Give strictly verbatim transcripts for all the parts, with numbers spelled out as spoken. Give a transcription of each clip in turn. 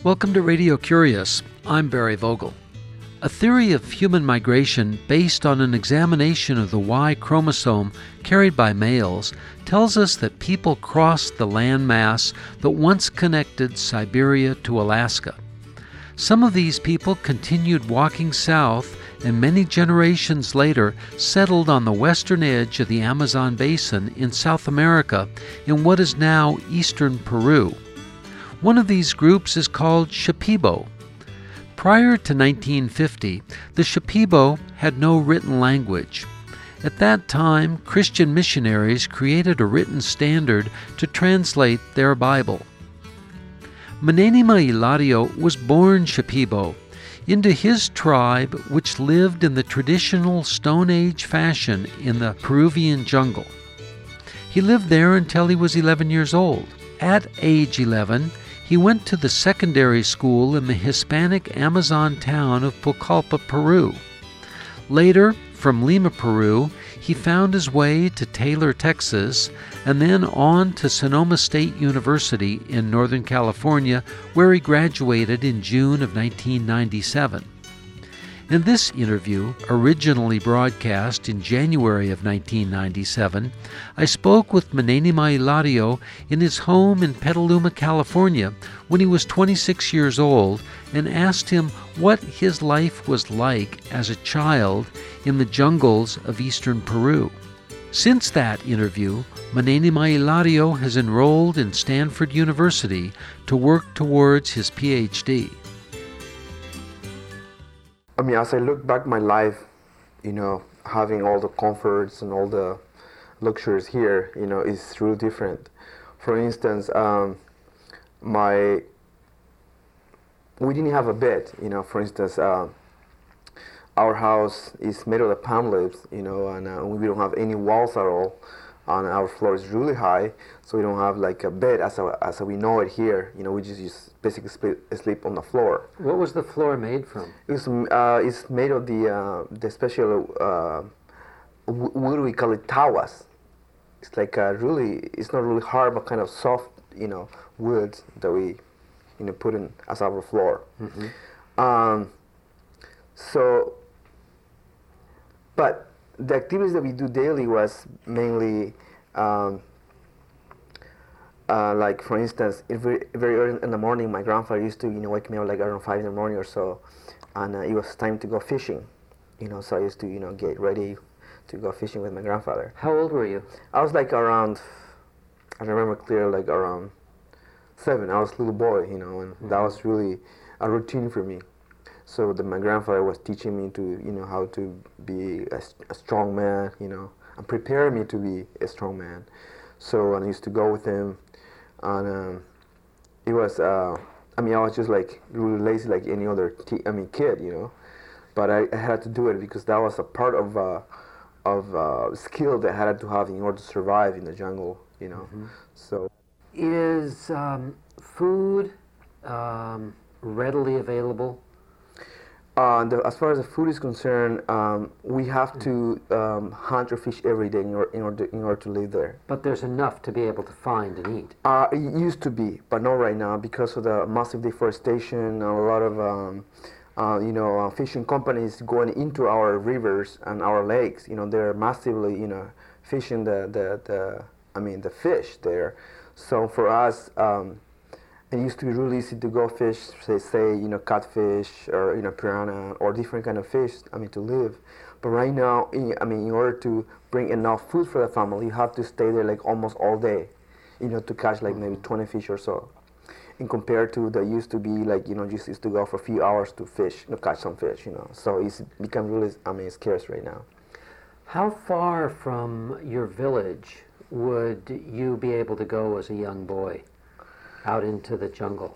Welcome to Radio Curious. I'm Barry Vogel. A theory of human migration based on an examination of the Y chromosome carried by males tells us that people crossed the landmass that once connected Siberia to Alaska. Some of these people continued walking south and many generations later settled on the western edge of the Amazon basin in South America in what is now eastern Peru. One of these groups is called Shipibo. Prior to nineteen fifty, the Shipibo had no written language. At that time, Christian missionaries created a written standard to translate their Bible. Manenima Ilario was born Shipibo. Into his tribe, which lived in the traditional Stone Age fashion in the Peruvian jungle. He lived there until he was eleven years old. At age eleven, he went to the secondary school in the Hispanic Amazon town of Pucallpa, Peru. Later, from Lima, Peru, he found his way to Taylor, Texas, and then on to Sonoma State University in Northern California, where he graduated in June of nineteen ninety-seven. In this interview, originally broadcast in January of nineteen ninety-seven, I spoke with Manenima Ilario in his home in Petaluma, California, when he was twenty-six years old, and asked him what his life was like as a child in the jungles of eastern Peru. Since that interview, Manenima Ilario has enrolled in Stanford University to work towards his P H D. I mean, as I look back my life, you know, having all the comforts and all the luxuries here, you know, is really different. For instance, um, my we didn't have a bed, you know. For instance, uh, our house is made of the palm leaves, you know, and uh, we don't have any walls at all. And our floor is really high, so we don't have like a bed as a, as we know it here. You know, we just, just basically sleep, sleep on the floor. What was the floor made from? It's uh, it's made of the uh, the special uh, what do we call it, tawas. It's like a really, it's not really hard, but kind of soft, you know, wood that we, you know, put in as our floor. Mm-hmm. Um, so, but the activities that we do daily was mainly, um, uh, like for instance, very, very early in the morning, my grandfather used to, you know, wake me up like around five in the morning or so, and uh, it was time to go fishing, you know. So I used to, you know, get ready to go fishing with my grandfather. How old were you? I was like around, I remember clearly, like around seven. I was a little boy, you know, and mm-hmm. that was really a routine for me. So that my grandfather was teaching me to, you know, how to be a, a strong man, you know, and prepare me to be a strong man. So and I used to go with him, and um, it was, uh, I mean, I was just like really lazy like any other, t- I mean, kid, you know, but I, I had to do it because that was a part of uh, of uh, skill that I had to have in order to survive in the jungle, you know. Mm-hmm. So, is um, food um, readily available? Uh, the, as far as the food is concerned, um, we have to um, hunt or fish every day in, or, in, order, in order to live there. But there's enough to be able to find and eat. Uh, it used to be, but not right now because of the massive deforestation and a lot of um, uh, you know, uh, fishing companies going into our rivers and our lakes. You know, they're massively, you know, fishing the, the, the I mean, the fish there. So for us, um, it used to be really easy to go fish, say, say, you know, catfish or, you know, piranha or different kind of fish, I mean, to live. But right now, I mean, in order to bring enough food for the family, you have to stay there like almost all day, you know, to catch like maybe twenty fish or so. And compared to that used to be like, you know, just used to go for a few hours to fish, to catch some fish, you know. So it's become really, I mean, scarce right now. How far from your village would you be able to go as a young boy? Out into the jungle?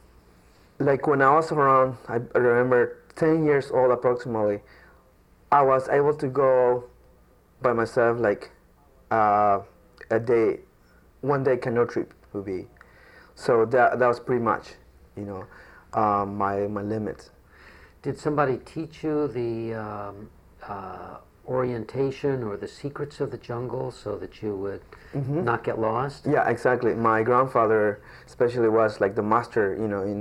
Like when I was around, I remember ten years old approximately, I was able to go by myself like uh, a day, one day canoe trip would be. So that that was pretty much, you know, um, my my limit. Did somebody teach you the um, uh, orientation or the secrets of the jungle so that you would mm-hmm. not get lost? Yeah, exactly. My grandfather especially was like the master, you know, in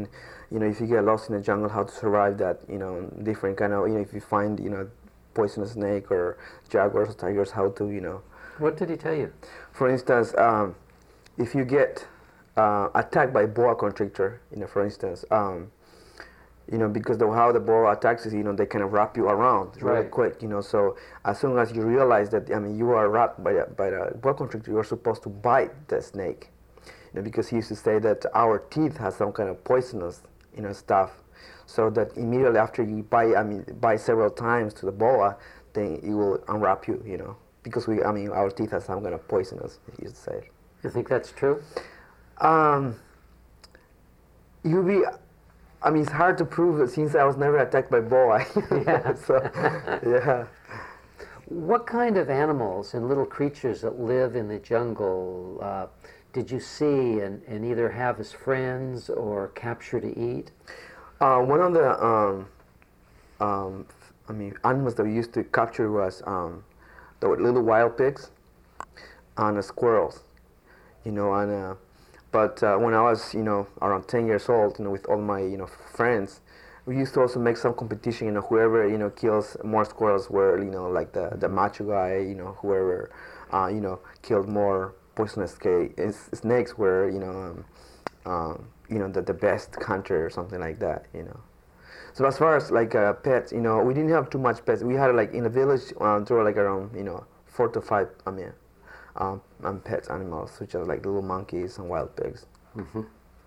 you know, if you get lost in the jungle, how to survive that, you know, different kind of, you know, if you find, you know, poisonous snake or jaguars or tigers, how to, you know. What did he tell you? For instance, um, if you get uh, attacked by boa constrictor, you know, for instance, um, you know, because the, how the boa attacks is, you know, they kind of wrap you around really Right. quick, you know. So as soon as you realize that, I mean, you are wrapped by the, by the boa constrictor, you're supposed to bite the snake, you know, because he used to say that our teeth has some kind of poisonous, you know, stuff. So that immediately after you bite, I mean, bite several times to the boa, then it will unwrap you, you know, because we, I mean, our teeth has some kind of poisonous, he used to say. You think that's true? Um, you be, I mean, it's hard to prove since I was never attacked by boa. Yeah. So, yeah. What kind of animals and little creatures that live in the jungle uh, did you see and, and either have as friends or capture to eat? Uh, one of the, um, um, I mean, animals that we used to capture was um, the little wild pigs and the squirrels, you know, and uh, but uh, when I was, you know, around ten years old, you know, with all my, you know, friends, we used to also make some competition, you know, whoever, you know, kills more squirrels were, you know, like the, the macho guy, you know, whoever, uh, you know, killed more poisonous ca- s- snakes were, you know, um, um, you know, the, the best hunter or something like that, you know. So as far as like uh, pets, you know, we didn't have too much pets. We had like in the village, um, there were like around, you know, four to five, I mean, um, um, pet animals, such as like little monkeys and wild pigs. Mm-hmm.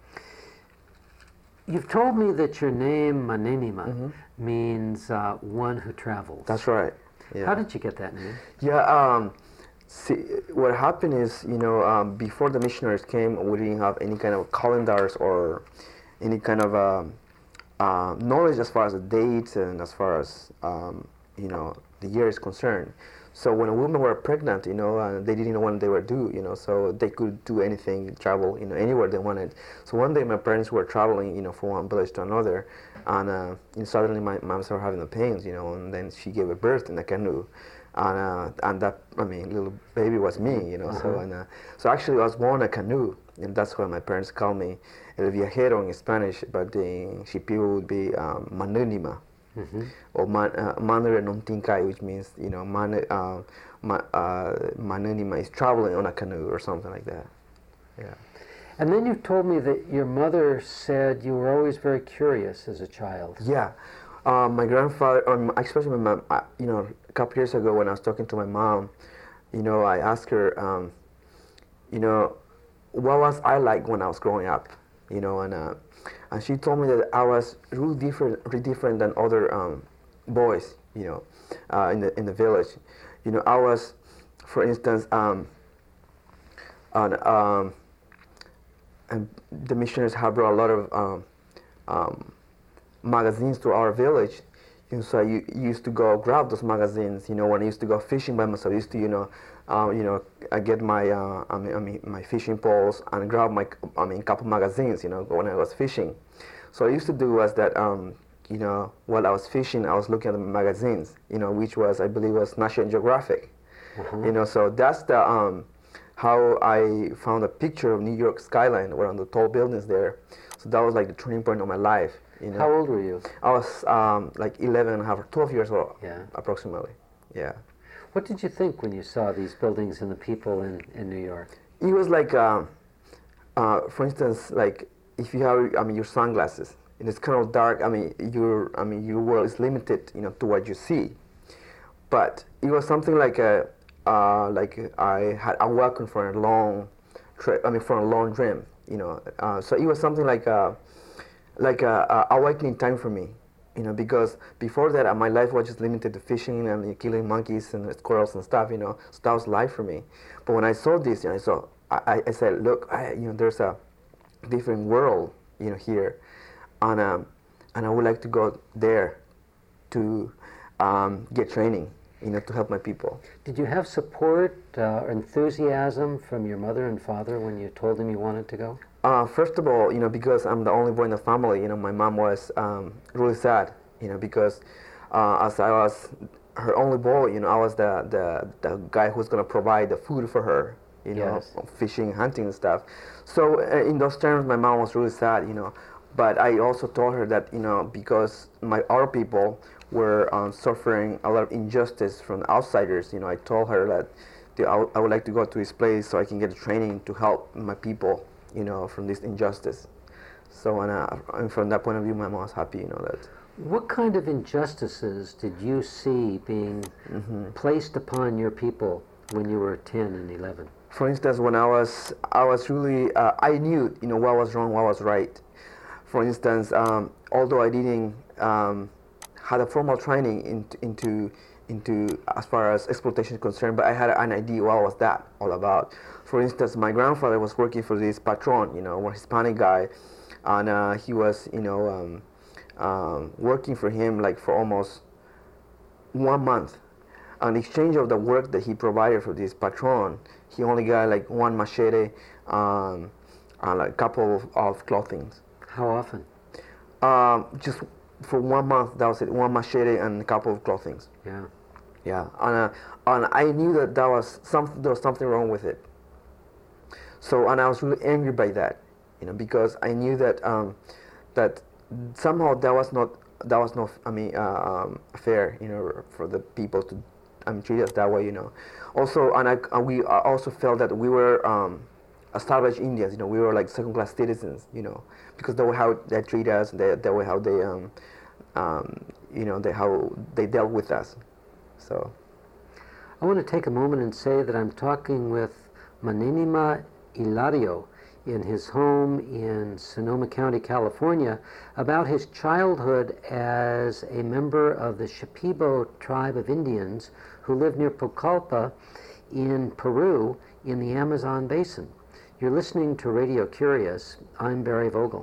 You've told me that your name, Manenima, Mm-hmm. means uh, one who travels. That's right. Yeah. How did you get that name? Yeah. Um, see, what happened is, you know, um, before the missionaries came, we didn't have any kind of calendars or any kind of um, uh, knowledge as far as the dates and as far as um, you know, the year is concerned. So when a woman were pregnant, you know, uh, they didn't know when they were due, you know, so they could do anything, travel, you know, anywhere they wanted. So one day my parents were traveling, you know, from one village to another, and, uh, and suddenly my mom started having the pains, you know, and then she gave a birth in a canoe. And, uh, and that, I mean, little baby was me, you know, uh-huh. so and uh, so actually I was born in a canoe, and that's why my parents called me El Viajero in Spanish, but the Shipibo would be um, Manenima. Mm-hmm. Or man, uh, Manere Nomtinkai, which means, you know, man, uh, ma, uh, Manenima is traveling on a canoe or something like that. Yeah. And then you've told me that your mother said you were always very curious as a child. Yeah. Uh, my grandfather, um, especially my mom, uh, you know, a couple years ago when I was talking to my mom, you know, I asked her, um, you know, what was I like when I was growing up, you know, and uh, and she told me that I was really different, really different than other um, boys, you know, uh, in the in the village. You know, I was, for instance, um, on, um, and the missionaries have brought a lot of um, um, magazines to our village. You know, so I u- used to go grab those magazines. You know, when I used to go fishing by myself, I used to, you know, um, you know, I get my, uh, I mean, I mean, my fishing poles and grab my, I mean, couple magazines. You know, when I was fishing. So what I used to do was that, um, you know, while I was fishing, I was looking at the magazines. You know, which was, I believe, was National Geographic. Mm-hmm. You know, so that's the um, how I found a picture of New York skyline, one of the tall buildings there. So that was like the turning point of my life. You know? How old were you? I was um, like eleven and a half or twelve years old, yeah. approximately. Yeah. What did you think when you saw these buildings and the people in, in New York? It was like, uh, uh, for instance, like if you have, I mean, your sunglasses, and it's kind of dark. I mean, your, I mean, your world is limited, you know, to what you see. But it was something like a, uh, like I had awoken from a long, tra- I mean, from a long dream, you know. Uh, so it was something like a, like a, a awakening time for me, you know, because before that uh, my life was just limited to fishing and uh, killing monkeys and squirrels and stuff, you know. So that was life for me. But when I saw this, you know, I saw, I, I said, look, I, you know, there's a different world, you know, here, and um, and I would like to go there to um, get training, you know, to help my people. Did you have support uh, or enthusiasm from your mother and father when you told them you wanted to go? Uh, first of all, you know, because I'm the only boy in the family, you know, my mom was um, really sad, you know, because uh, as I was her only boy, you know, I was the, the, the guy who's going to provide the food for her, you know, yes. fishing, hunting and stuff. So uh, in those terms, my mom was really sad, you know. But I also told her that, you know, because my our people were um, suffering a lot of injustice from outsiders, you know, I told her that the, I, w- I would like to go to this place so I can get training to help my people, you know, from this injustice. So, and, uh, and from that point of view, my mom was happy, you know, that. What kind of injustices did you see being Mm-hmm. placed upon your people when you were ten and eleven? For instance, when I was, I was really, uh, I knew, you know, what was wrong, what was right. For instance, um, although I didn't um, had a formal training in, into, into as far as exploitation is concerned, but I had an idea what was that all about. For instance, my grandfather was working for this patron, you know, a Hispanic guy, and uh, he was, you know, um, um, working for him like for almost one month. In exchange of the work that he provided for this patron, he only got like one machete, um, and like a couple of, of clothing. How often? Um, just for one month, that was it. One machete and a couple of clothing. Yeah. Yeah, and, uh, and I knew that that was some, there was something wrong with it. So, and I was really angry by that, you know, because I knew that um, that somehow that was not that was not I mean uh, um, fair, you know, for the people to I mean treat us that way, you know. Also, and I and we also felt that we were um, established Indians, you know, we were like second-class citizens, you know, because the way how they treat us, the the way how they um, um, you know, they how they dealt with us. So, I want to take a moment and say that I'm talking with Manenima Hilario in his home in Sonoma County, California, about his childhood as a member of the Shipibo tribe of Indians who lived near Pucallpa in Peru in the Amazon basin. You're listening to Radio Curious. I'm Barry Vogel.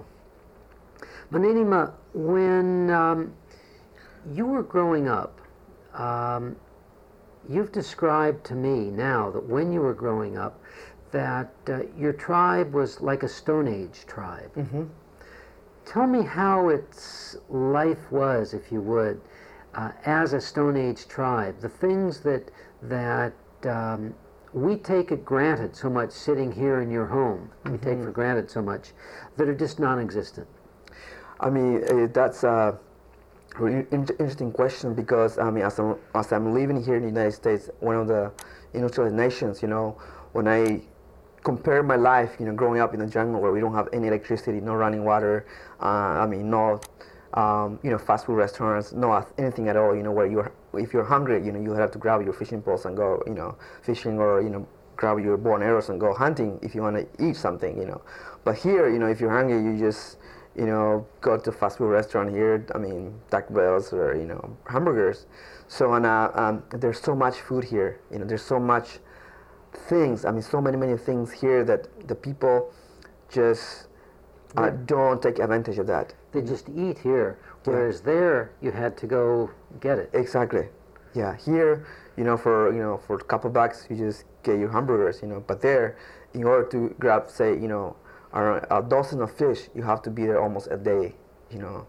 Manenima, when um, you were growing up, um, you've described to me now that when you were growing up, that uh, your tribe was like a Stone Age tribe. mm-hmm. Tell me how its life was, if you would, uh, as a Stone Age tribe. The things that that um, we take it granted so much sitting here in your home, mm-hmm. we take for granted so much, that are just non-existent. I mean, uh, that's a really in- interesting question because, I mean, as I'm, as I'm living here in the United States, one of the industrial nations, you know, when I compare my life, you know, growing up in the jungle where we don't have any electricity, no running water, uh, I mean, no, um, you know, fast food restaurants, no anything at all, you know, where you're, if you're hungry, you know, you have to grab your fishing poles and go, you know, fishing or, you know, grab your bow and arrows and go hunting if you want to eat something, you know. But here, you know, if you're hungry, you just, you know, go to fast food restaurant here, I mean, Taco Bells or, you know, hamburgers. So, and uh, um, there's so much food here, you know, there's so much things, I mean, so many, many things here that the people just uh, don't take advantage of that. They just eat here, whereas yeah. there you had to go get it. Exactly. Yeah, here, you know, for, you know, for a couple bucks, you just get your hamburgers, you know, but there, in order to grab, say, you know, a dozen of fish, you have to be there almost a day, you know,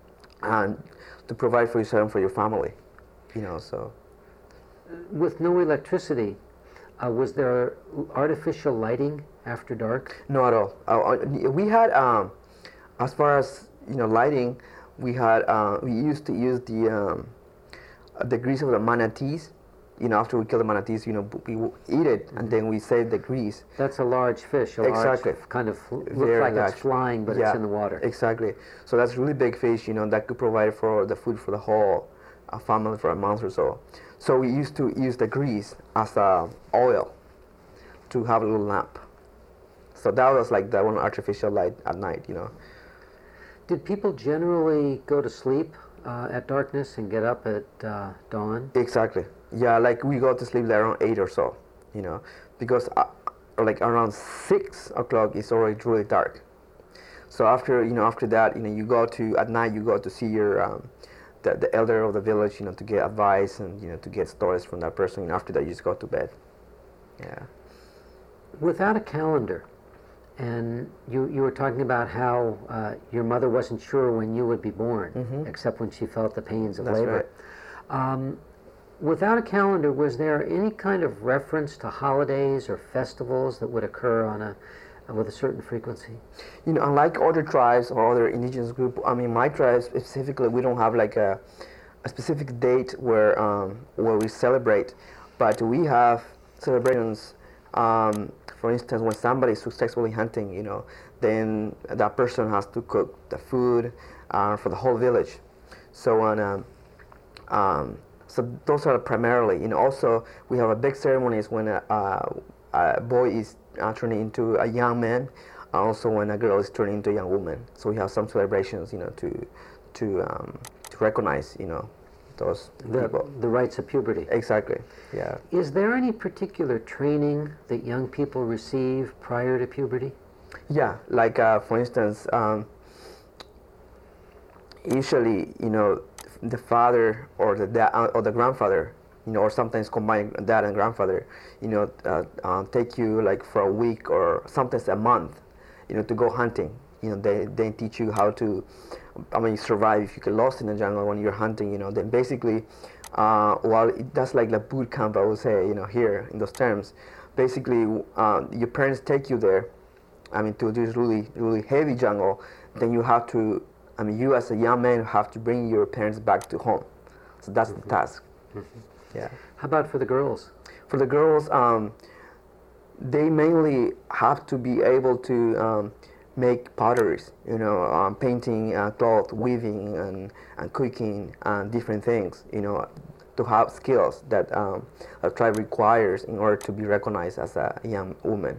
and to provide for yourself and for your family, you know, so. With no electricity, uh, was there artificial lighting after dark? No, at all. Uh, we had, um, as far as, you know, lighting, we had, uh, we used to use the, um, the grease of the manatees. You know, after we kill the manatees, you know, we eat it, mm-hmm. and then we save the grease. That's a large fish, a exactly. large, kind of looks Very like large. It's flying, but yeah, it's in the water. Exactly. So that's really big fish, you know, that could provide for the food for the whole uh, family for a month or so. So we used to use the grease as uh, oil to have a little lamp. So that was like the one artificial light at night, you know. Did people generally go to sleep uh, at darkness and get up at uh, dawn? Exactly. Yeah, like we go to sleep like around eight or so, you know, because uh, like around six o'clock it's already really dark. So after, you know, after that, you know, you go to, at night you go to see your, um, the, the elder of the village, you know, to get advice and, you know, to get stories from that person, and after that you just go to bed. Yeah. Without a calendar, and you, you were talking about how uh, your mother wasn't sure when you would be born, mm-hmm. except when she felt the pains of That's labor. Right. Um, Without a calendar, was there any kind of reference to holidays or festivals that would occur on a with a certain frequency? You know, unlike other tribes or other indigenous group, I mean, my tribe specifically, we don't have like a, a specific date where um, where we celebrate, but we have celebrations. Um, for instance, when somebody is successfully hunting, you know, then that person has to cook the food uh, for the whole village. So on, um, um, so those are primarily. You know, also we have a big ceremonies when a, a, a boy is uh, turning into a young man, also when a girl is turning into a young woman. So we have some celebrations, you know, to to um, to recognize, you know, those the, people. The rites of puberty. Exactly. Yeah. Is there any particular training that young people receive prior to puberty? Yeah, like uh, for instance, um, usually, you know, the father or the dad uh, or the grandfather, you know, or sometimes combined dad and grandfather, you know, uh, uh, take you like for a week or sometimes a month, you know, to go hunting. You know, they they teach you how to, I mean, survive if you get lost in the jungle when you're hunting. You know, then basically, uh, well, it, that's like the boot camp, I would say. You know, here in those terms, basically, uh, your parents take you there. I mean, to this really really heavy jungle, then you have to. I mean, you as a young man have to bring your parents back to home. So that's mm-hmm. the task. Mm-hmm. Yeah. How about for the girls? For the girls, um, they mainly have to be able to um, make potteries, you know, um, painting, uh, cloth, weaving, and, and cooking, and different things, you know, to have skills that um, a tribe requires in order to be recognized as a young woman.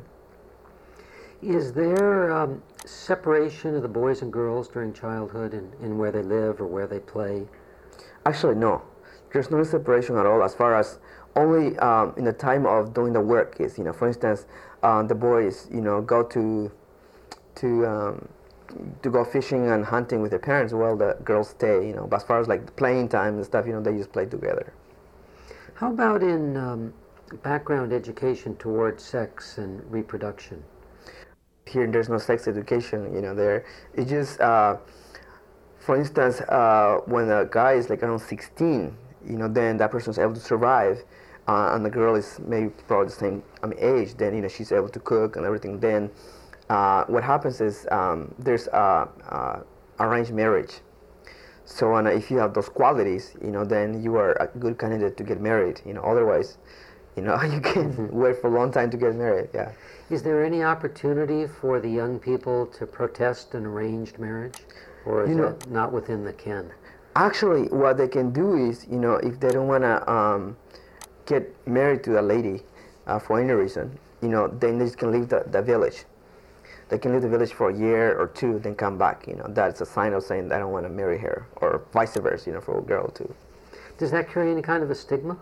Is there um, separation of the boys and girls during childhood in, in where they live or where they play? Actually, no. There's no separation at all, as far as only um, in the time of doing the work is, you know, for instance, um, the boys, you know, go to to um, to go fishing and hunting with their parents while the girls stay, you know, but as far as like the playing time and stuff, you know, they just play together. How about in um, background education towards sex and reproduction? Here there's no sex education, you know, there. It's just, uh, for instance, uh, when a guy is like around sixteen, you know, then that person is able to survive, uh, and the girl is maybe probably the same I mean, age, then, you know, she's able to cook and everything. Then uh, what happens is um, there's uh, uh, arranged marriage. So uh, if you have those qualities, you know, then you are a good candidate to get married, you know, otherwise, you know, you can mm-hmm. wait for a long time to get married, yeah. Is there any opportunity for the young people to protest an arranged marriage, or is you know, that not within the ken? Actually, what they can do is, you know, if they don't want to um, get married to a lady uh, for any reason, you know, then they can leave the, the village. They can leave the village for a year or two, then come back, you know. That's a sign of saying, I don't want to marry her, or vice versa, you know, for a girl too. Does that carry any kind of a stigma?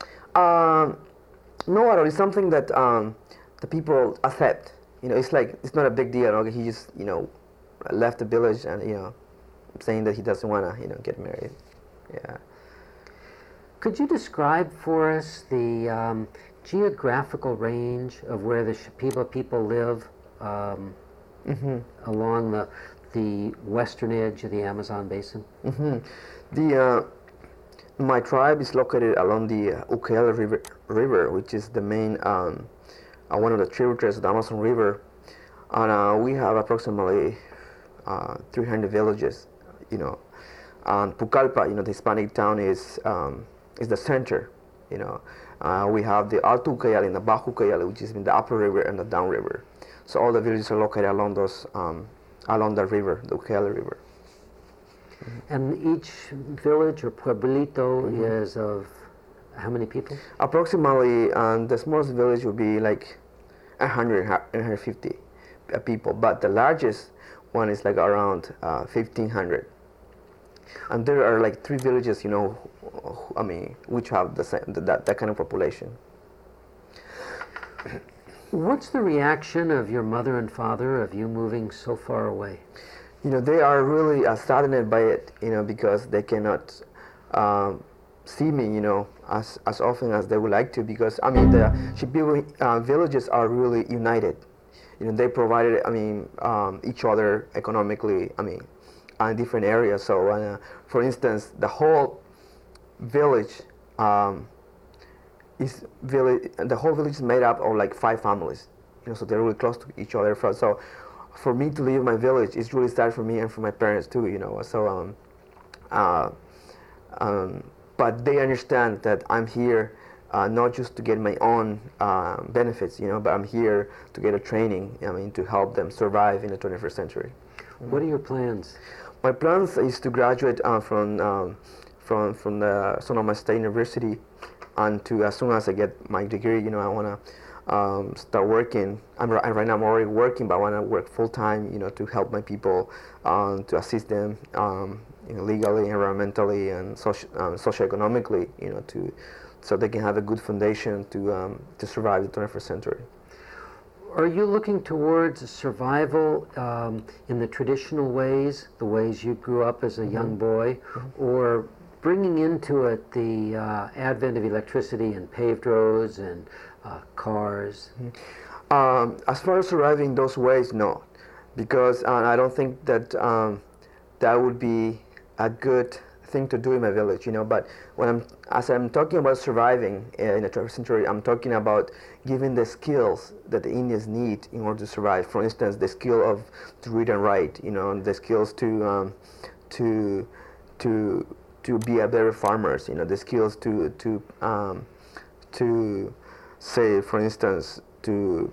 Um, no, at all. It's something that um, the people accept. You know, it's like, it's not a big deal. Okay, he just, you know, left the village and, you know, saying that he doesn't want to, you know, get married. Yeah. Could you describe for us the um, geographical range of where the Shipibo people live um, mm-hmm. along the the western edge of the Amazon basin? Mm-hmm. The uh, my tribe is located along the uh, Ucayali River, River, which is the main um, uh, one of the tributaries of the Amazon River, and uh, we have approximately uh, three hundred villages. You know, and Pucallpa, you know, the Hispanic town is um, is the center. You know, uh, we have the Alto Ucayali and the Bajo Ucayali, which is in the upper river and the down river. So all the villages are located along those um, along the river, the Ucayali River. Mm-hmm. And each village or pueblito mm-hmm. is of how many people? Approximately, um, the smallest village would be like one hundred, one hundred fifty people, but the largest one is like around uh, fifteen hundred. And there are like three villages, you know, I mean, which have the same, that, that kind of population. What's the reaction of your mother and father of you moving so far away? You know, they are really uh, saddened by it, you know, because they cannot um, see me, you know, as, as often as they would like to, because, I mean, the Shipibo uh, villages are really united. You know, they provided, I mean, um, each other economically, I mean, in different areas. So, uh, for instance, the whole village um, is village. The whole village is made up of like five families. You know, so they're really close to each other. So for me to leave my village, it's really sad for me and for my parents too. You know, so um, uh, um, but they understand that I'm here. Uh, not just to get my own uh, benefits, you know, but I'm here to get a training, I mean, to help them survive in the twenty-first century. What are your plans? My plans is to graduate uh, from um, from from the Sonoma State University, and to as soon as I get my degree, you know, I want to um, start working. I'm right now I'm already working, but I want to work full time, you know, to help my people, um, to assist them, um, you know, legally, environmentally, and soci- um, socioeconomically, you know, to so they can have a good foundation to um, to survive the twenty-first century. Are you looking towards survival um, in the traditional ways, the ways you grew up as a mm-hmm. young boy, mm-hmm. or bringing into it the uh, advent of electricity and paved roads and uh, cars? Mm-hmm. Um, as far as surviving those ways, no, because uh, I don't think that um, that would be a good thing to do in my village, you know. But when I'm, as I'm talking about surviving uh, in the twenty-first century, I'm talking about giving the skills that the Indians need in order to survive. For instance, the skill of to read and write, you know, the skills to um, to to to be a better farmers, you know, the skills to to um, to say, for instance, to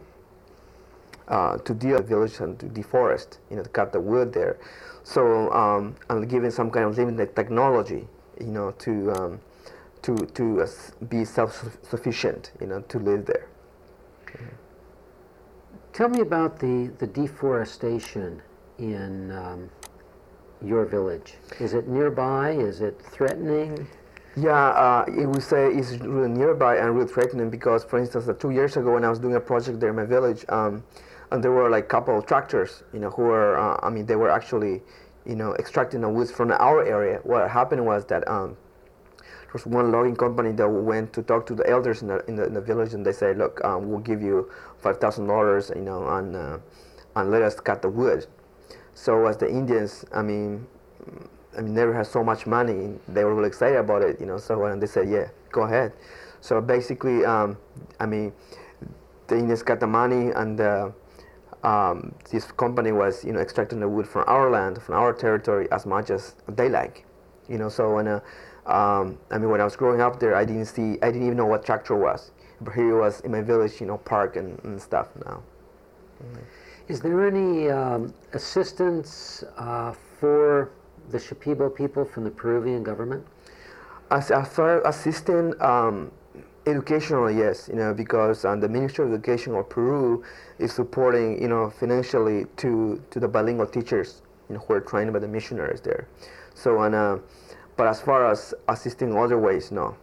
uh, to deal with the village and to deforest, you know, to cut the wood there. So um, I'm giving some kind of limited technology, you know, to um, to to uh, be self-sufficient, you know, to live there. Mm-hmm. Tell me about the, the deforestation in um, your village. Is it nearby? Is it threatening? Yeah, uh, it would say it's really nearby and really threatening because, for instance, uh, two years ago when I was doing a project there in my village, um, and there were like a couple of tractors, you know, who were, uh, I mean, they were actually, you know, extracting the woods from our area. What happened was that um, there was one logging company that went to talk to the elders in the in the, in the village, and they said, look, um, we'll give you five thousand dollars, you know, and uh, and let us cut the wood. So as the Indians, I mean, I mean, never had so much money. They were really excited about it, you know. So when they said, yeah, go ahead. So basically, um, I mean, the Indians got the money, and uh, Um, this company was, you know, extracting the wood from our land, from our territory, as much as they like, you know. So when, uh, um, I mean, when I was growing up there, I didn't see, I didn't even know what tractor was. But here it was in my village, you know, park and, and stuff now. Mm-hmm. Is there any um, assistance uh, for the Shipibo people from the Peruvian government? As, as far as assisting, um, educationally, yes, you know, because um, the Ministry of Education of Peru is supporting, you know, financially to, to the bilingual teachers, you know, who are trained by the missionaries there. So, and, uh, but as far as assisting other ways, no.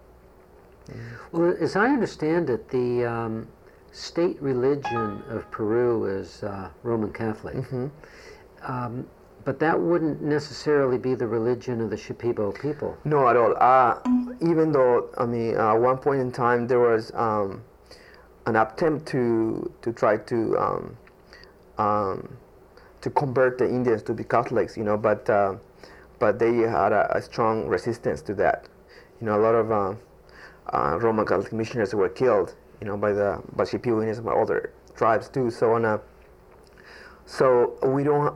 Well, as I understand it, the um, state religion of Peru is uh, Roman Catholic. Mm-hmm. Um, But that wouldn't necessarily be the religion of the Shipibo people. No, at all. Uh, even though, I mean, uh, at one point in time there was um, an attempt to to try to um, um, to convert the Indians to be Catholics, you know, but uh, but they had a, a strong resistance to that. You know, a lot of uh, uh, Roman Catholic missionaries were killed, you know, by the by Shipibo Indians and by other tribes too. So on a, so we don't.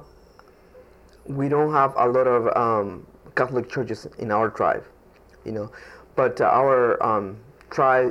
We don't have a lot of um, Catholic churches in our tribe, you know, but uh, our um, tribe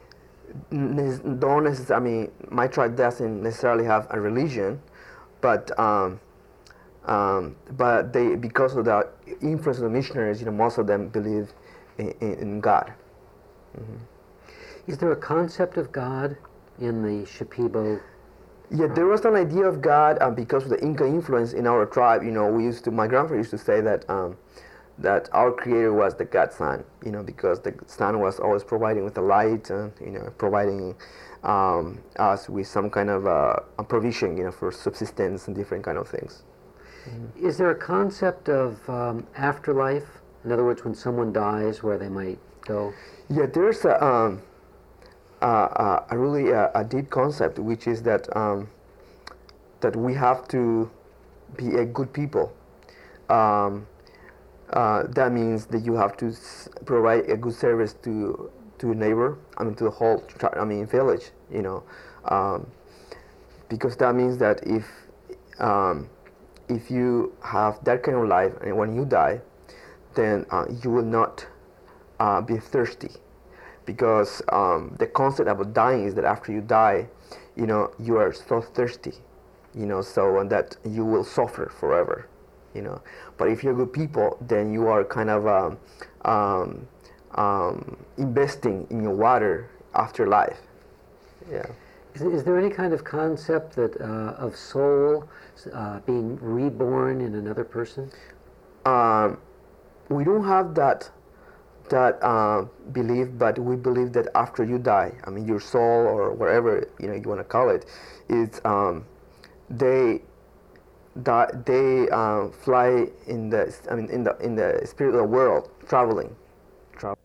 don't necessarily, I mean, my tribe doesn't necessarily have a religion, but um, um, but they, because of the influence of the missionaries, you know, most of them believe in, in, in God. Mm-hmm. Is there a concept of God in the Shipibo? Yeah, there was an idea of God um, because of the Inca influence in our tribe. You know, we used to, my grandfather used to say that um, that our creator was the God sun, you know, because the sun was always providing with the light and, you know, providing um, us with some kind of uh, a provision, you know, for subsistence and different kind of things. Mm-hmm. Is there a concept of um, afterlife? In other words, when someone dies, where they might go? Yeah, there's a... Um, Uh, uh, a really uh, a deep concept, which is that um, that we have to be a good people. Um, uh, that means that you have to s- provide a good service to to a neighbor. I mean, to the whole, I mean, village. You know, um, because that means that if um, if you have that kind of life and when you die, then uh, you will not uh, be thirsty, because um, the concept about dying is that after you die, you know, you are so thirsty, you know, so and that you will suffer forever, you know. But if you're good people, then you are kind of um, um, um, investing in your water after life. Yeah. Is, is there any kind of concept that uh, of soul uh, being reborn in another person? Um, we don't have that that uh, belief, but we believe that after you die, I mean your soul or whatever you know you want to call it, is um, they that they uh, fly in the I mean in the in the spiritual world, traveling. Tra-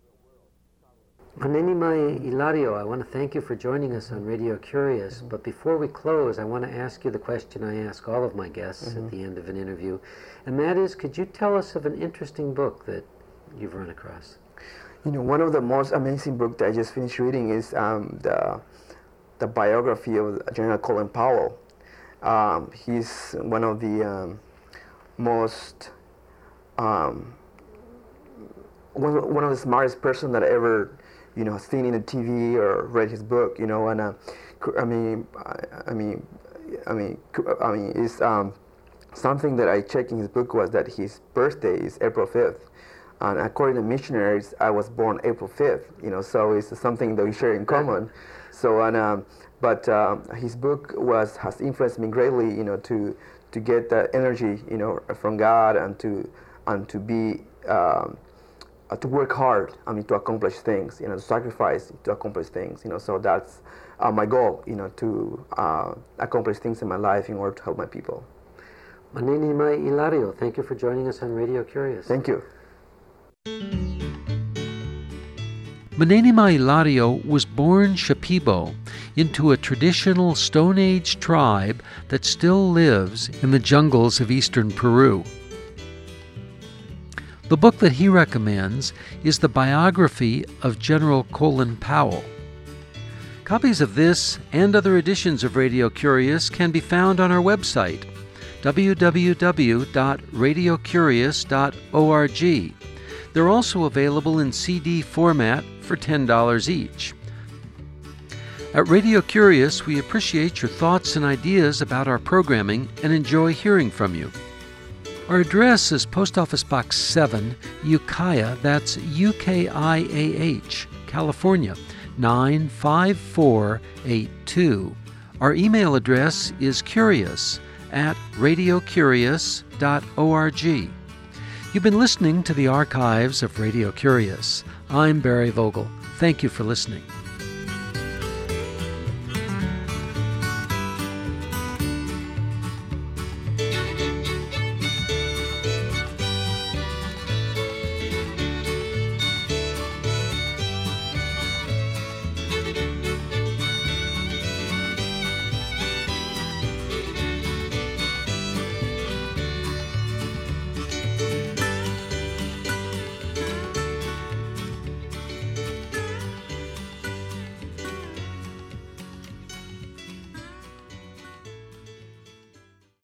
Maneni Mai Hilario, I want to thank you for joining us on Radio Curious. Mm-hmm. But before we close, I want to ask you the question I ask all of my guests mm-hmm. at the end of an interview, and that is, could you tell us of an interesting book that you've run across? You know, one of the most amazing books that I just finished reading is um, the the biography of General Colin Powell. Um, he's one of the um, most um, one, one of the smartest person that I ever you know seen in the T V or read his book. You know, and uh, I mean, I, I mean, I mean, I mean, it's um, something that I checked in his book was that his birthday is April fifth. And according to missionaries, I was born April fifth, you know, so it's something that we share in common. So, and, um, but um, his book was has influenced me greatly, you know, to to get that energy, you know, from God and to and to be um, uh, to work hard. I mean, to accomplish things, you know, to sacrifice to accomplish things, you know. So that's uh, my goal, you know, to uh, accomplish things in my life in order to help my people. Maneni Mai Hilario, thank you for joining us on Radio Curious. Thank you. Maneni Mai Hilario was born Shipibo into a traditional Stone Age tribe that still lives in the jungles of eastern Peru. The book that he recommends is the biography of General Colin Powell. Copies of this and other editions of Radio Curious can be found on our website, w w w dot radio curious dot org. They're also available in C D format for ten dollars each. At Radio Curious, we appreciate your thoughts and ideas about our programming and enjoy hearing from you. Our address is Post Office Box seven, Ukiah, that's U K I A H, California, nine five four eight two. Our email address is curious at radio curious dot org. You've been listening to the archives of Radio Curious. I'm Barry Vogel. Thank you for listening.